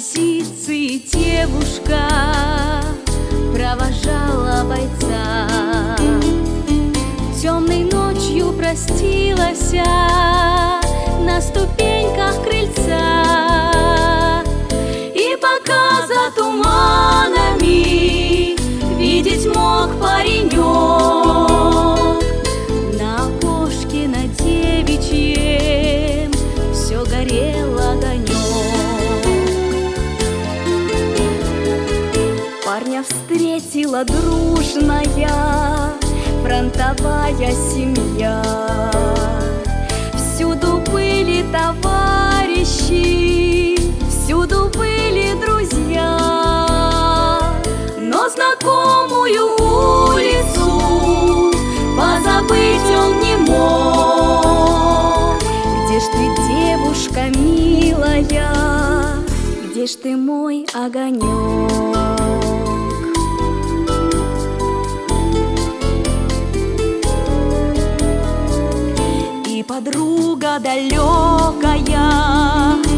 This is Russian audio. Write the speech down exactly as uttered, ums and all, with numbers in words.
позиции девушка провожала бойца. Темной ночью простилась на ступеньках крыльца. И пока за туманами видеть мог паренек, на окошке на девичьем все горел огонек. Парня встретила дружная фронтовая семья. Всюду были товарищи, всюду были друзья, но знакомую улицу позабыть он не мог. Где ж ты, девушка милая, где ж ты, мой огонек? И подруга далекая